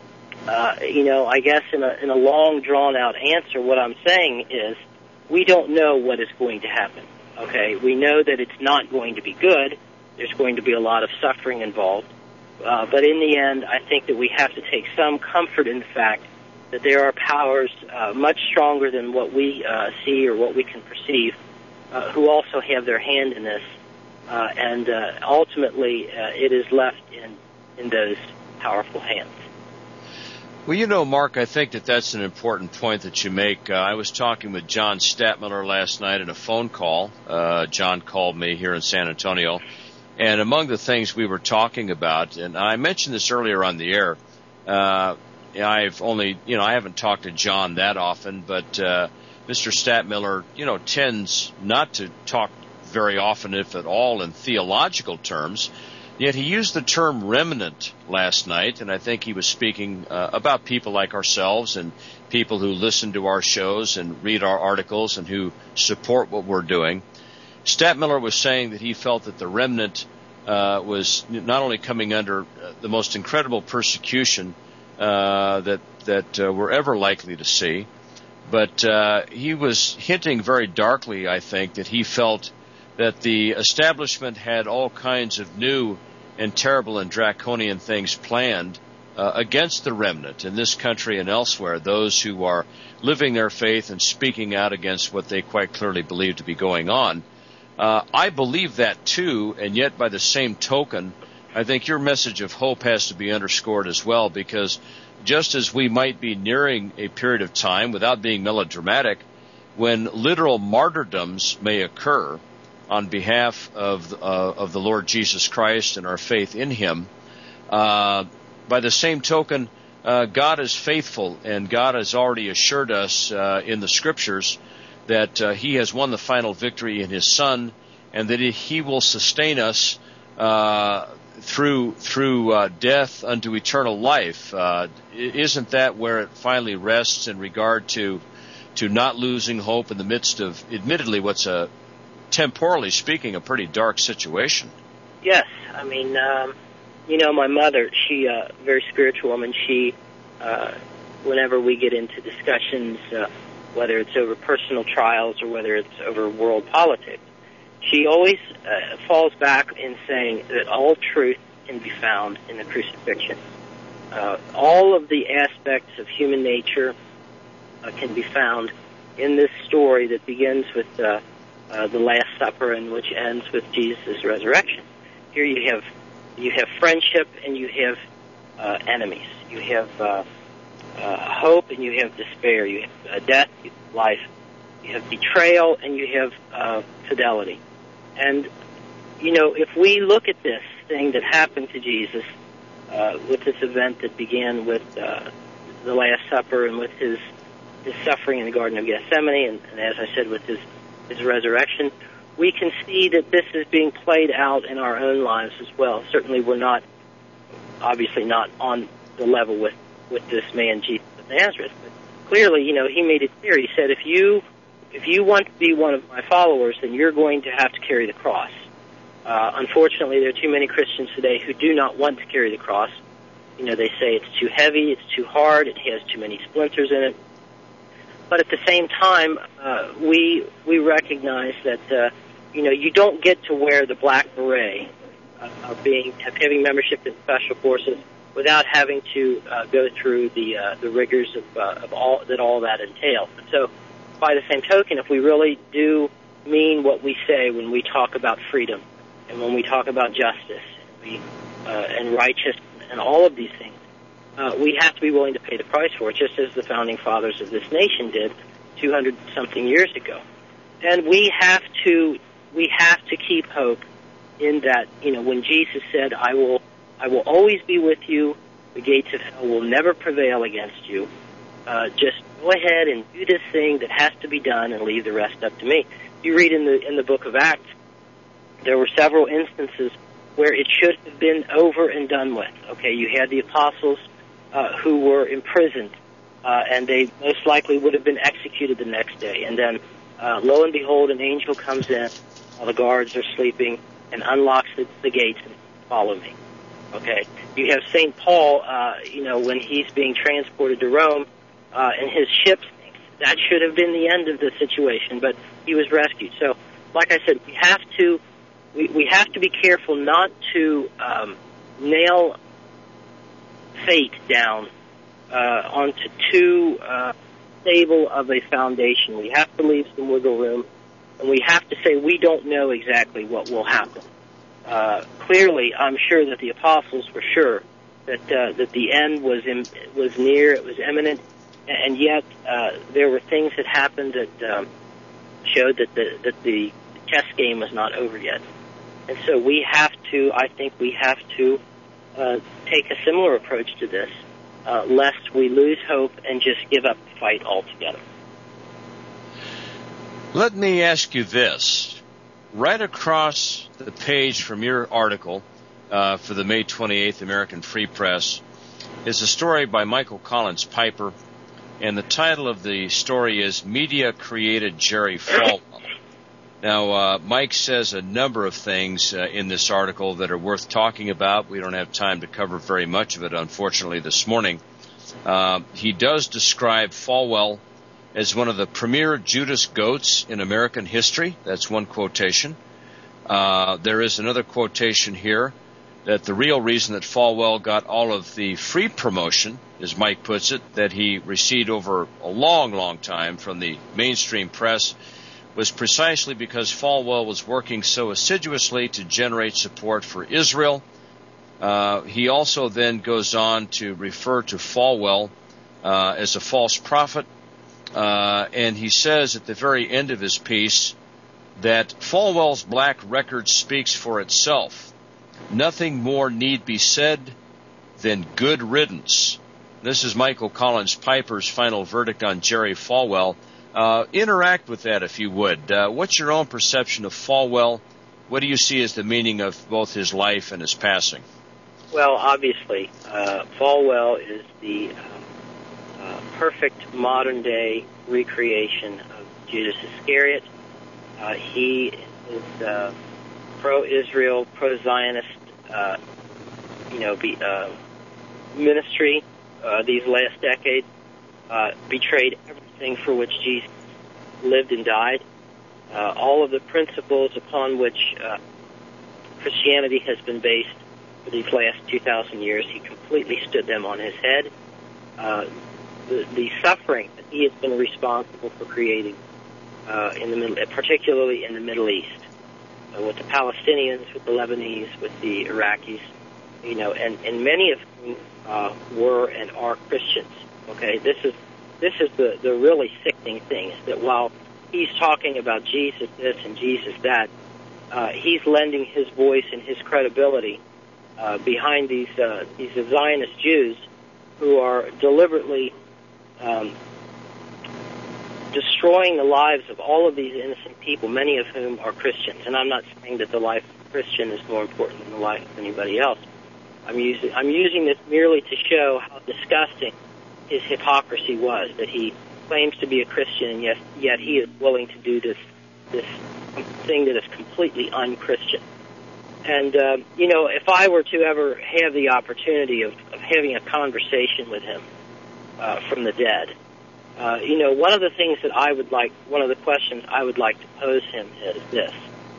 I guess in a long, drawn-out answer, what I'm saying is we don't know what is going to happen. Okay, we know that it's not going to be good. There's going to be a lot of suffering involved. But in the end, I think that we have to take some comfort in the fact that there are powers much stronger than what we see or what we can perceive who also have their hand in this. And ultimately, it is left in those powerful hands.
Well, Mark, I think that's an important point that you make. I was talking with John Stadtmiller last night in a phone call. John called me here in San Antonio. And among the things we were talking about, and I mentioned this earlier on the air, I've only, I haven't talked to John that often, but Mr. Stadtmiller, tends not to talk very often, if at all, in theological terms. Yet he used the term remnant last night, and I think he was speaking about people like ourselves and people who listen to our shows and read our articles and who support what we're doing. Stadtmiller was saying that he felt that the remnant was not only coming under the most incredible persecution that we're ever likely to see, but he was hinting very darkly, I think, that he felt that the establishment had all kinds of new and terrible and draconian things planned against the remnant in this country and elsewhere, those who are living their faith and speaking out against what they quite clearly believe to be going on. I believe that too, and yet by the same token, I think your message of hope has to be underscored as well, because just as we might be nearing a period of time, without being melodramatic, when literal martyrdoms may occur on behalf of the Lord Jesus Christ and our faith in Him, by the same token, God is faithful, and God has already assured us in the Scriptures that He has won the final victory in His Son, and that He will sustain us through death unto eternal life. Isn't that where it finally rests in regard to not losing hope in the midst of, admittedly, what's temporally speaking, a pretty dark situation?
Yes. I mean, my mother, she a very spiritual woman. She, whenever we get into discussions, whether it's over personal trials or whether it's over world politics, she always falls back in saying that all truth can be found in the crucifixion. All of the aspects of human nature can be found in this story that begins with the Last Supper and which ends with Jesus' resurrection. Here you have friendship and you have enemies. You have hope and you have despair. You have death, you have life. You have betrayal and you have fidelity. And, if we look at this thing that happened to Jesus with this event that began with the Last Supper and with his suffering in the Garden of Gethsemane, and as I said, with his resurrection, we can see that this is being played out in our own lives as well. Certainly we're obviously not on the level with this man, Jesus of Nazareth. But clearly, he made it clear. He said, if you want to be one of my followers, then you're going to have to carry the cross. Unfortunately, there are too many Christians today who do not want to carry the cross. They say it's too heavy, it's too hard, it has too many splinters in it. But at the same time, we recognize that you don't get to wear the black beret of having membership in special forces without having to go through the rigors of all that entails. And so, by the same token, if we really do mean what we say when we talk about freedom and when we talk about justice and righteousness and all of these things, we have to be willing to pay the price for it, just as the founding fathers of this nation did 200-something years ago. And we have to keep hope in that, when Jesus said, I will always be with you, the gates of hell will never prevail against you. Just go ahead and do this thing that has to be done and leave the rest up to me. You read in the book of Acts, there were several instances where it should have been over and done with. Okay, you had the apostles who were imprisoned, and they most likely would have been executed the next day. And then, lo and behold, an angel comes in while the guards are sleeping and unlocks the gates and follow me. Okay, you have St. Paul, when he's being transported to Rome, and his ship sinks. That should have been the end of the situation, but he was rescued. So, like I said, we have to be careful not to nail fate down onto too stable of a foundation. We have to leave some wiggle room, and we have to say we don't know exactly what will happen. Clearly, I'm sure that the apostles were sure that the end was near, it was imminent, and yet there were things that happened that showed that the chess game was not over yet. And so I think we have to take a similar approach to this, lest we lose hope and just give up the fight altogether.
Let me ask you this. Right across the page from your article for the May 28th American Free Press is a story by Michael Collins Piper, and the title of the story is Media Created Jerry Falwell. Now, Mike says a number of things in this article that are worth talking about. We don't have time to cover very much of it, unfortunately, this morning. He does describe Falwell as one of the premier Judas goats in American history. That's one quotation. There is another quotation here that the real reason that Falwell got all of the free promotion, as Mike puts it, that he received over a long, long time from the mainstream press was precisely because Falwell was working so assiduously to generate support for Israel. He also then goes on to refer to Falwell as a false prophet, and he says at the very end of his piece that Falwell's black record speaks for itself. Nothing more need be said than good riddance. This is Michael Collins Piper's final verdict on Jerry Falwell. Interact with that if you would. What's your own perception of Falwell? What do you see as the meaning of both his life and his passing?
Well, obviously, Falwell is the perfect modern-day recreation of Judas Iscariot. He is pro-Israel, pro-Zionist, ministry these last decades. Betrayed everything for which Jesus lived and died. All of the principles upon which Christianity has been based for these last 2,000 years, he completely stood them on his head. The suffering that he has been responsible for creating, particularly in the Middle East, with the Palestinians, with the Lebanese, with the Iraqis, and many of whom were and are Christians. Okay, this is the really sickening thing, is that while he's talking about Jesus this and Jesus that, he's lending his voice and his credibility behind these Zionist Jews who are deliberately destroying the lives of all of these innocent people, many of whom are Christians. And I'm not saying that the life of a Christian is more important than the life of anybody else. I'm using this merely to show how disgusting his hypocrisy was, that he claims to be a Christian, and yet he is willing to do this thing that is completely un-Christian. And, if I were to ever have the opportunity of having a conversation with him from the dead, one of the things that one of the questions I would like to pose him is this.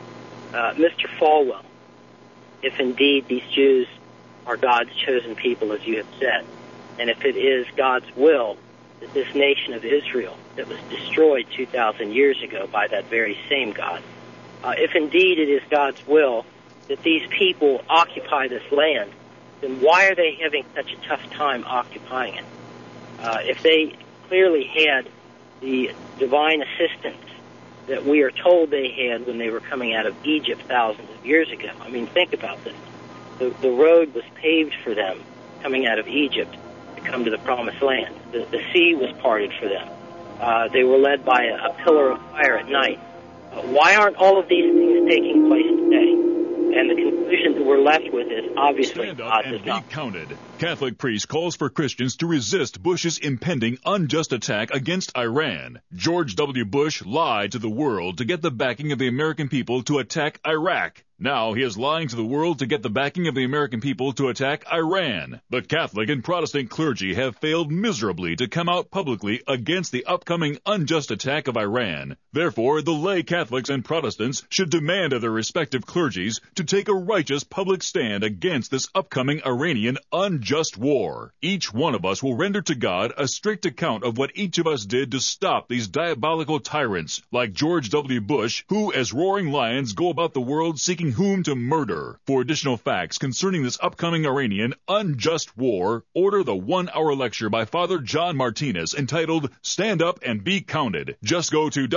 Mr. Falwell, if indeed these Jews are God's chosen people, as you have said, and if it is God's will that this nation of Israel that was destroyed 2,000 years ago by that very same God, if indeed it is God's will that these people occupy this land, then why are they having such a tough time occupying it? If they clearly had the divine assistance that we are told they had when they were coming out of Egypt thousands of years ago. I mean, think about this. The road was paved for them coming out of Egypt to come to the Promised Land. The sea was parted for them. They were led by a pillar of fire at night. Why aren't all of these things taking place today? And the conclusion that we're left with is obviously
Stand
God
up
does
and be
not.
counted. Catholic priest calls for Christians to resist Bush's impending unjust attack against Iran. George W. Bush lied to the world to get the backing of the American people to attack Iraq. Now he is lying to the world to get the backing of the American people to attack Iran. The Catholic and Protestant clergy have failed miserably to come out publicly against the upcoming unjust attack of Iran. Therefore, the lay Catholics and Protestants should demand of their respective clergies to take a righteous public stand against this upcoming Iranian unjust war. Each one of us will render to God a strict account of what each of us did to stop these diabolical tyrants like George W. Bush, who as roaring lions go about the world seeking whom to murder. For additional facts concerning this upcoming Iranian unjust war, order the 1-hour lecture by Father John Martinez entitled Stand Up and Be Counted. Just go to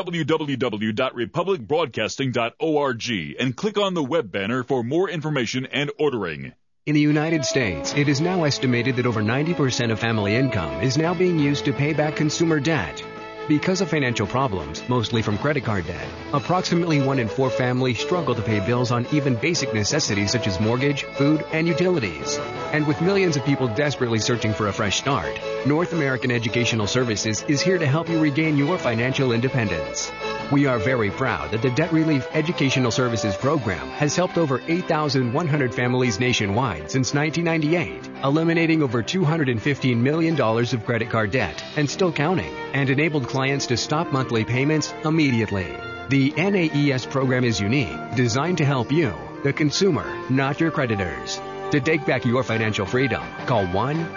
www.republicbroadcasting.org and click on the web banner for more information and ordering.
In the United States, it is now estimated that over 90% of family income is now being used to pay back consumer debt. Because of financial problems, mostly from credit card debt, approximately 1 in 4 families struggle to pay bills on even basic necessities such as mortgage, food, and utilities. And with millions of people desperately searching for a fresh start, North American Educational Services is here to help you regain your financial independence. We are very proud that the Debt Relief Educational Services Program has helped over 8,100 families nationwide since 1998, eliminating over $215 million of credit card debt and still counting, and enabled clients to stop monthly payments immediately. The NAES program is unique, designed to help you, the consumer, not your creditors. To take back your financial freedom, call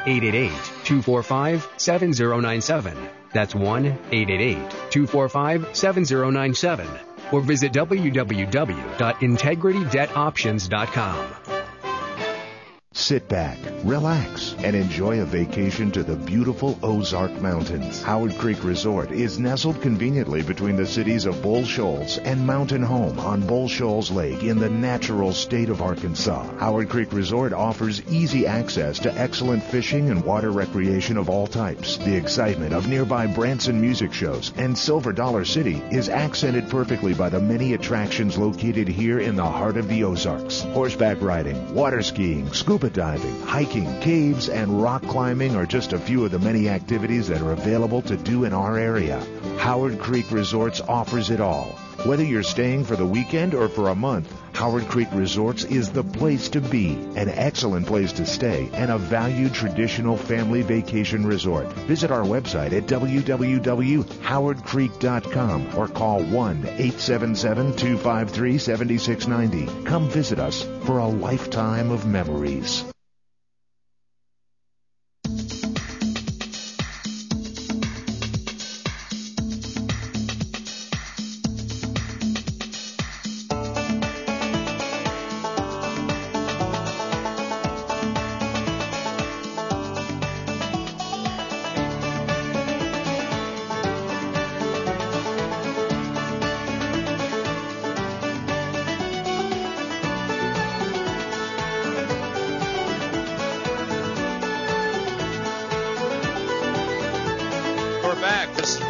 1-888-245-7097. That's 1-888-245-7097. Or visit www.integritydebtoptions.com.
Sit back, relax, and enjoy a vacation to the beautiful Ozark Mountains. Howard Creek Resort is nestled conveniently between the cities of Bull Shoals and Mountain Home on Bull Shoals Lake in the natural state of Arkansas. Howard Creek Resort offers easy access to excellent fishing and water recreation of all types. The excitement of nearby Branson music shows and Silver Dollar City is accented perfectly by the many attractions located here in the heart of the Ozarks. Horseback riding, water skiing, scuba diving, hiking, caves, and rock climbing are just a few of the many activities that are available to do in our area. Howard Creek Resorts offers it all. Whether you're staying for the weekend or for a month, Howard Creek Resorts is the place to be, an excellent place to stay, and a valued traditional family vacation resort. Visit our website at www.howardcreek.com or call 1-877-253-7690. Come visit us for a lifetime of memories.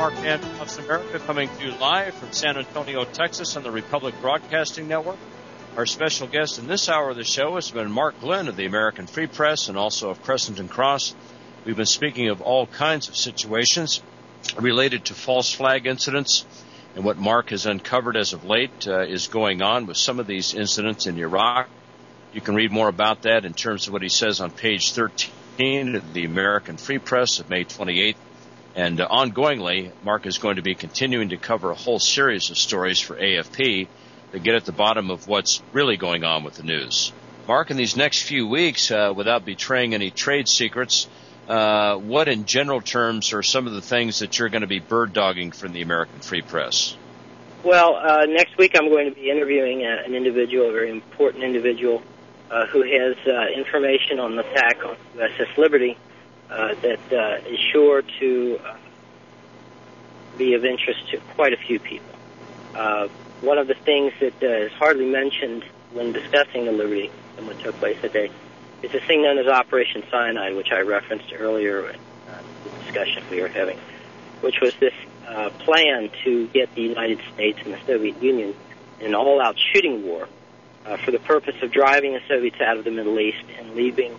Mark Antonov's America, coming to you live from San Antonio, Texas on the Republic Broadcasting Network. Our special guest in this hour of the show has been Mark Glenn of the American Free Press and also of Crescent and Cross. We've been speaking of all kinds of situations related to false flag incidents, and what Mark has uncovered as of late is going on with some of these incidents in Iraq. You can read more about that in terms of what he says on page 13 of the American Free Press of May 28th. And ongoingly, Mark is going to be continuing to cover a whole series of stories for AFP to get at the bottom of what's really going on with the news. Mark, in these next few weeks, without betraying any trade secrets, what in general terms are some of the things that you're going to be bird-dogging from the American Free Press?
Well, next week I'm going to be interviewing an individual, a very important individual, who has information on the attack on USS Liberty that is sure to be of interest to quite a few people. One of the things that is hardly mentioned when discussing the Liberty and what took place that day is a thing known as Operation Cyanide, which I referenced earlier in the discussion we were having, which was this plan to get the United States and the Soviet Union in an all-out shooting war for the purpose of driving the Soviets out of the Middle East and leaving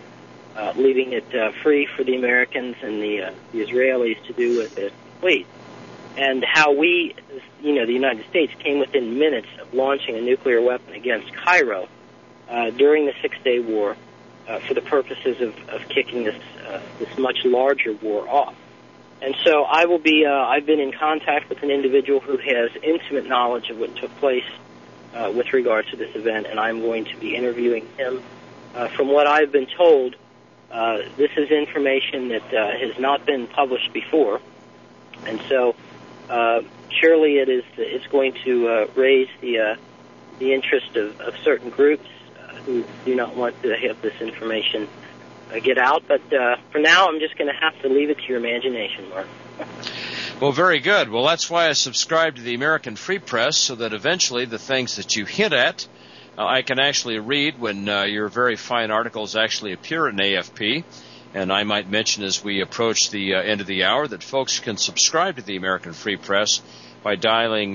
it free for the Americans and the Israelis to do with it, please. And how we, the United States, came within minutes of launching a nuclear weapon against Cairo during the Six-Day War for the purposes of kicking this much larger war off. And so I will be, I've been in contact with an individual who has intimate knowledge of what took place with regard to this event, and I'm going to be interviewing him. From what I've been told, this is information that has not been published before, and so surely it's going to raise the interest of certain groups who do not want to have this information get out. But for now, I'm just going to have to leave it to your imagination, Mark.
Well, very good. Well, that's why I subscribe to the American Free Press, so that eventually the things that you hint at, I can actually read when your very fine articles actually appear in AFP. And I might mention as we approach the end of the hour that folks can subscribe to the American Free Press by dialing,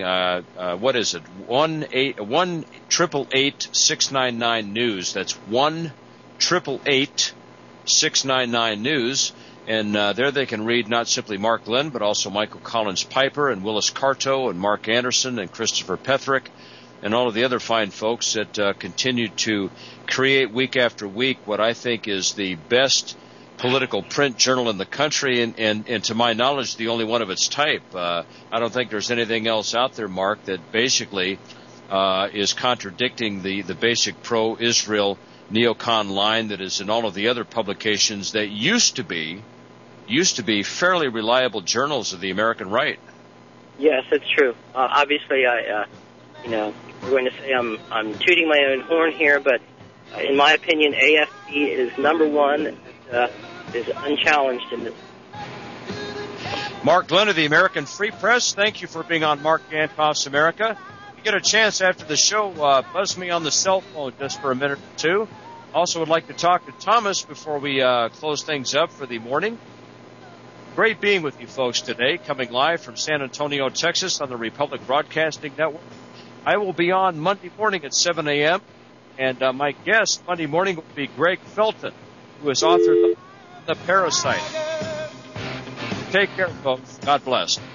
1-888-699-NEWS. That's 1-888-699-NEWS. And there they can read not simply Mark Glenn, but also Michael Collins Piper and Willis Carto and Mark Anderson and Christopher Petherick and all of the other fine folks that continue to create week after week what I think is the best political print journal in the country, and to my knowledge, the only one of its type. I don't think there's anything else out there, Mark, that basically is contradicting the basic pro-Israel neocon line that is in all of the other publications that used to be fairly reliable journals of the American right.
Yes, that's true. Obviously, we're going to say I'm tooting my own horn here, but in my opinion, AFP is number one. Is unchallenged in this.
Mark Glenn of the American Free Press, thank you for being on Mark Antonov's America. If you get a chance after the show, buzz me on the cell phone just for a minute or two. Also would like to talk to Thomas before we close things up for the morning. Great being with you folks today, coming live from San Antonio, Texas on the Republic Broadcasting Network. I will be on Monday morning at 7 a.m., and my guest Monday morning will be Greg Felton, who has authored The Parasite. Take care, folks. God bless.